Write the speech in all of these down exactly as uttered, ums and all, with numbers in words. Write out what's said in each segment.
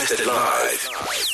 Broadcasted live.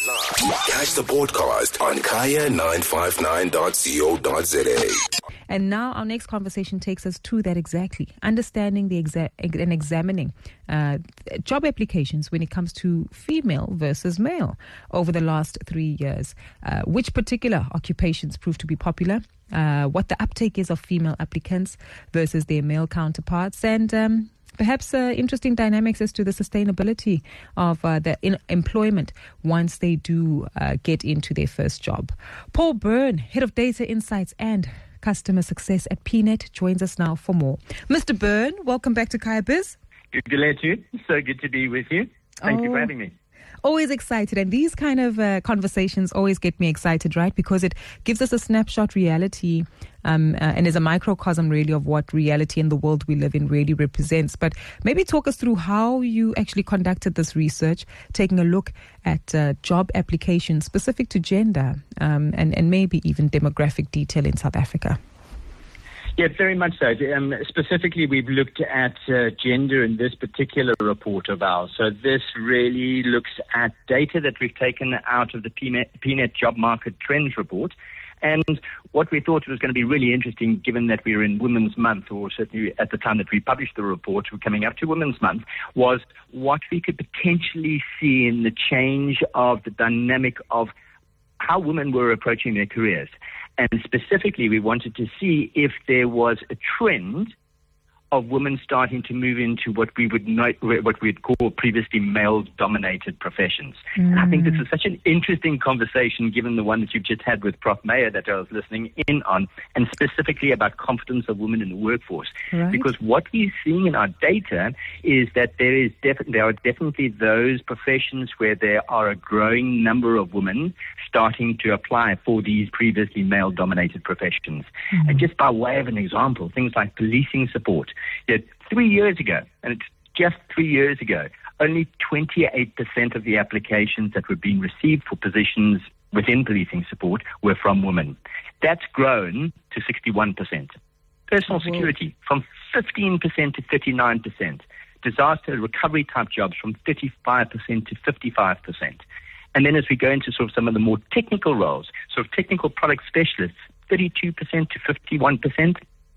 Catch the podcast on kaya nine five nine dot co dot za. And now our next conversation takes us to that exactly, understanding the exa- and examining uh, job applications when it comes to female versus male over the last three years. Uh, which particular occupations prove to be popular, uh, what the uptake is of female applicants versus their male counterparts, and um, perhaps uh, interesting dynamics as to the sustainability of uh, the in- employment once they do uh, get into their first job. Paul Byrne, Head of Data Insights and Customer Success at P net, joins us now for more. Mister Byrne, welcome back to Kaya Biz. Good to let you. So good to be with you. Thank oh. you for having me. Always excited, and these kind of uh, conversations always get me excited, right? Because it gives us a snapshot reality um, uh, and is a microcosm really of what reality in the world we live in really represents. But maybe talk us through how you actually conducted this research, taking a look at uh, job applications specific to gender um, and, and maybe even demographic detail in South Africa. Yeah, very much so. Um, specifically, we've looked at uh, gender in this particular report of ours. So this really looks at data that we've taken out of the P net Job Market Trends report. And what we thought was going to be really interesting, given that we were in Women's Month, or certainly at the time that we published the report, we're coming up to Women's Month, was what we could potentially see in the change of the dynamic of how women were approaching their careers. And specifically, we wanted to see if there was a trend of women starting to move into what we would know, what we'd call previously male-dominated professions. Mm. And I think this is such an interesting conversation, given the one that you've just had with Professor Meyer that I was listening in on, and specifically about confidence of women in the workforce. Right. Because what we're seeing in our data is that there is def- there are definitely those professions where there are a growing number of women starting to apply for these previously male-dominated professions. Mm. And just by way of an example, things like policing support. Yet three years ago, and it's just three years ago, only twenty-eight percent of the applications that were being received for positions within policing support were from women. That's grown to sixty-one percent. Personal mm-hmm. security from fifteen percent to thirty-nine percent. Disaster recovery type jobs from thirty-five percent to fifty-five percent. And then as we go into sort of some of the more technical roles, sort of technical product specialists, thirty-two percent to fifty-one percent.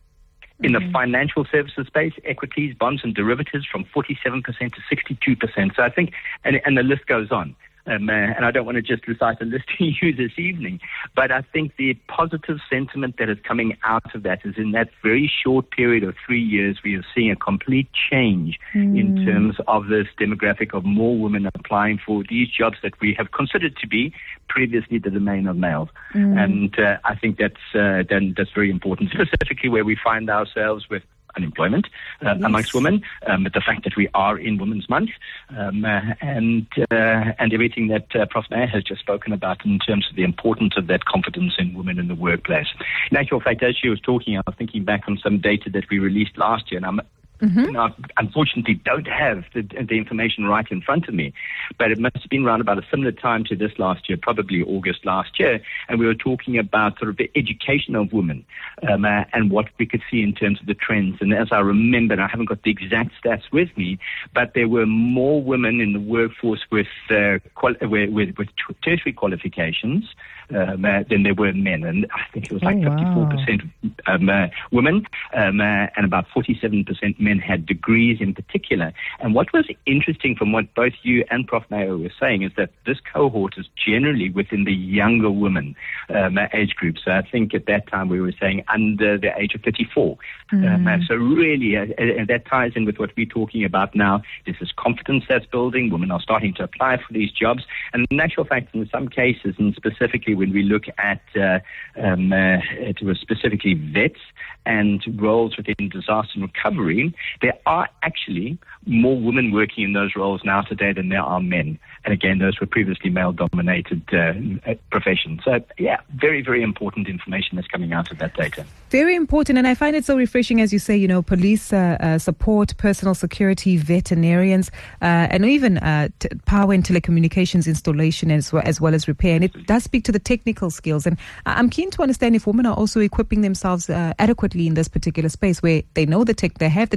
In the mm-hmm. financial services space, equities, bonds, and derivatives from forty-seven percent to sixty-two percent. So I think, and, and the list goes on. Um, uh, and I don't want to just recite a list to you this evening, but I think the positive sentiment that is coming out of that is in that very short period of three years, we are seeing a complete change mm. in terms of this demographic of more women applying for these jobs that we have considered to be previously the domain of males. Mm. And uh, I think that's, uh, then that's very important, specifically where we find ourselves with unemployment uh, yes. amongst women, um, the fact that we are in Women's Month, um, uh, and uh, and everything that uh, Professor Meyer has just spoken about in terms of the importance of that confidence in women in the workplace. In actual fact, as she was talking, I was thinking back on some data that we released last year, and I'm Mm-hmm. Now, unfortunately, don't have the, the information right in front of me, but it must have been around about a similar time to this last year, probably August last year, and we were talking about sort of the education of women um, uh, and what we could see in terms of the trends. And as I remember, and I haven't got the exact stats with me, but there were more women in the workforce with uh, quali- with, with, with tertiary qualifications um, uh, than there were men, and I think it was like oh, wow. fifty-four percent um, uh, women um, uh, and about forty-seven percent men had degrees in particular. And what was interesting from what both you and Professor Meyer were saying is that this cohort is generally within the younger women um, age group. So I think at that time we were saying under the age of thirty-four. Mm. Um, so really, uh, uh, that ties in with what we're talking about now. This is confidence that's building. Women are starting to apply for these jobs. And in actual fact, in some cases, and specifically when we look at uh, um, uh, it was specifically vets and roles within disaster and recovery, there are actually more women working in those roles now today than there are men. And again, those were previously male-dominated uh, professions. So, yeah, very, very important information that's coming out of that data. Very important, and I find it so refreshing, as you say, you know, police uh, uh, support, personal security, veterinarians, uh, and even uh, t- power and telecommunications installation as well, as well as repair. And it does speak to the technical skills. And I'm keen to understand if women are also equipping themselves uh, adequately in this particular space where they know the tech, they have the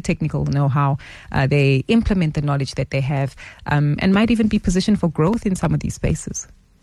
technical know-how, uh, they implement the knowledge that they have, um, and might even be positioned for growth in some of these spaces.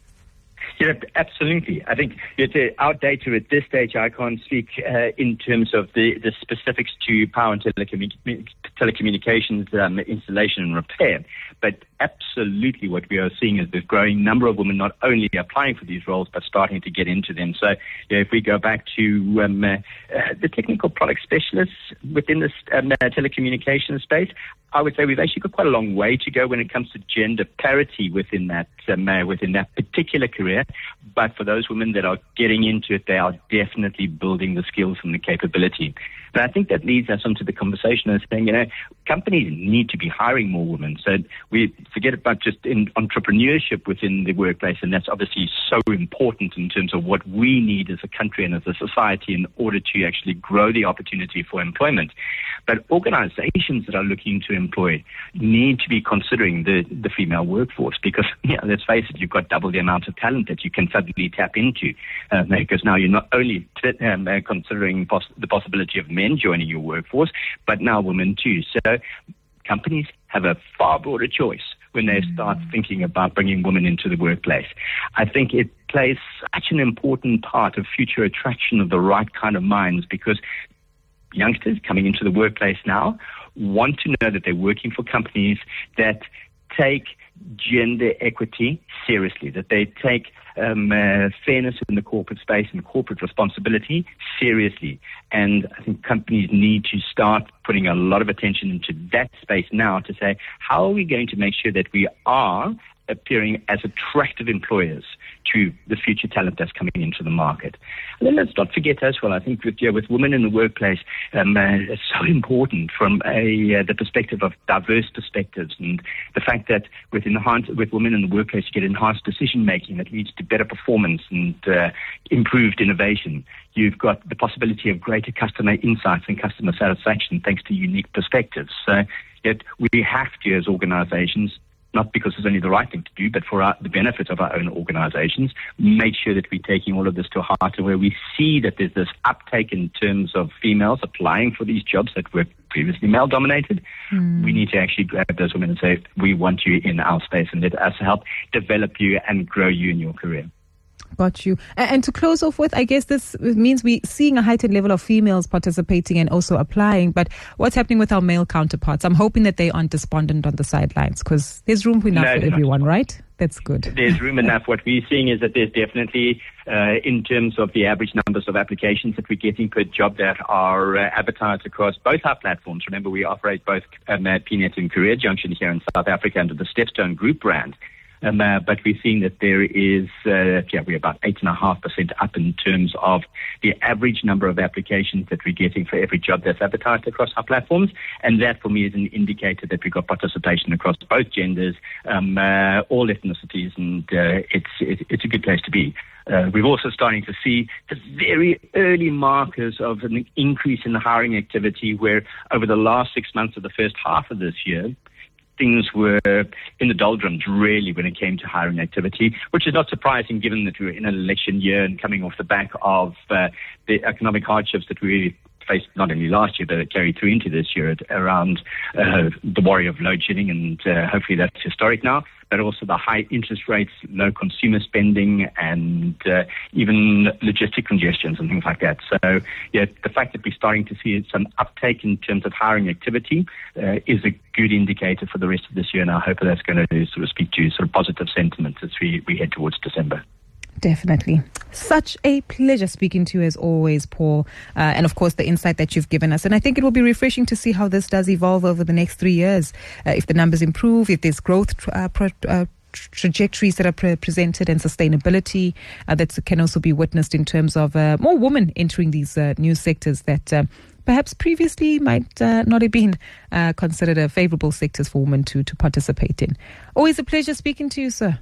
Yeah, absolutely. I think it's, uh, our data at this stage, I can't speak uh, in terms of the, the specifics to power and telecommun- telecommunications um, installation and repair, but absolutely what we are seeing is there's a growing number of women not only applying for these roles, but starting to get into them. So you know, if we go back to um, uh, uh, the technical product specialists within this um, uh, telecommunications space, I would say we've actually got quite a long way to go when it comes to gender parity within that um, uh, within that particular career. But for those women that are getting into it, they are definitely building the skills and the capability. But I think that leads us onto the conversation of saying, you know, companies need to be hiring more women. So we forget about just in entrepreneurship within the workplace, and that's obviously so important in terms of what we need as a country and as a society in order to actually grow the opportunity for employment. But organizations that are looking to employ need to be considering the, the female workforce because, you know, let's face it, you've got double the amount of talent that you can suddenly tap into uh, because now you're not only t- um, uh, considering pos- the possibility of men joining your workforce, but now women too. So companies have a far broader choice when they start thinking about bringing women into the workplace. I think it plays such an important part of future attraction of the right kind of minds because youngsters coming into the workplace now want to know that they're working for companies that take gender equity seriously, that they take um, uh, fairness in the corporate space and corporate responsibility seriously. And I think companies need to start putting a lot of attention into that space now to say, how are we going to make sure that we are appearing as attractive employers to the future talent that's coming into the market. And then let's not forget as well, I think with, yeah, with women in the workplace, um, uh, it's so important from a, uh, the perspective of diverse perspectives and the fact that with, enhanced, with women in the workplace, you get enhanced decision making that leads to better performance and uh, improved innovation. You've got the possibility of greater customer insights and customer satisfaction thanks to unique perspectives. So yet we have to, as organizations, not because it's only the right thing to do, but for our, the benefit of our own organizations, make sure that we're taking all of this to heart and where we see that there's this uptake in terms of females applying for these jobs that were previously male-dominated, mm. we need to actually grab those women and say, we want you in our space and let us help develop you and grow you in your career. Got you. And to close off with, I guess this means we're seeing a heightened level of females participating and also applying. But what's happening with our male counterparts? I'm hoping that they aren't despondent on the sidelines because there's room enough no, for everyone, not. Right? That's good. There's room enough. What we're seeing is that there's definitely, uh, in terms of the average numbers of applications that we're getting per job that are uh, advertised across both our platforms. Remember, we operate both um, uh, P net and Career Junction here in South Africa under the Stepstone Group brand. Um, uh, but we're seeing that there is, uh, yeah, we're about eight point five percent up in terms of the average number of applications that we're getting for every job that's advertised across our platforms. And that, for me, is an indicator that we've got participation across both genders, um, uh, all ethnicities, and uh, it's, it, it's a good place to be. Uh, we're also starting to see the very early markers of an increase in the hiring activity where over the last six months of the first half of this year, things were in the doldrums, really, when it came to hiring activity, which is not surprising given that we were in an election year and coming off the back of uh, the economic hardships that we faced not only last year, but it carried through into this year at, around uh, the worry of load shedding, and uh, hopefully that's historic now, but also the high interest rates, low consumer spending, and uh, even logistic congestions and things like that. So, yeah, the fact that we're starting to see some uptake in terms of hiring activity uh, is a good indicator for the rest of this year, and I hope that's going to sort of speak to sort of positive sentiment as we, we head towards December. Definitely. Such a pleasure speaking to you as always, Paul. Uh, and of course, the insight that you've given us. And I think it will be refreshing to see how this does evolve over the next three years. Uh, if the numbers improve, if there's growth uh, pro- uh, trajectories that are pre- presented and sustainability uh, that can also be witnessed in terms of uh, more women entering these uh, new sectors that uh, perhaps previously might uh, not have been uh, considered a favorable sectors for women to, to participate in. Always a pleasure speaking to you, sir.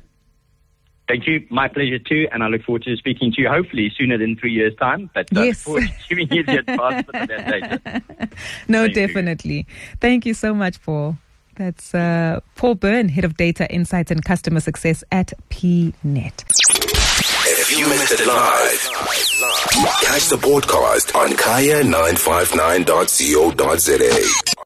Thank you. My pleasure too. And I look forward to speaking to you hopefully sooner than three years' time. But I yes. look forward to giving you the advancement of that data. No, Thank definitely. You. Thank you so much, Paul. That's uh, Paul Byrne, Head of Data Insights and Customer Success at P net. If you missed it live, catch the podcast on kaya nine five nine dot co dot za.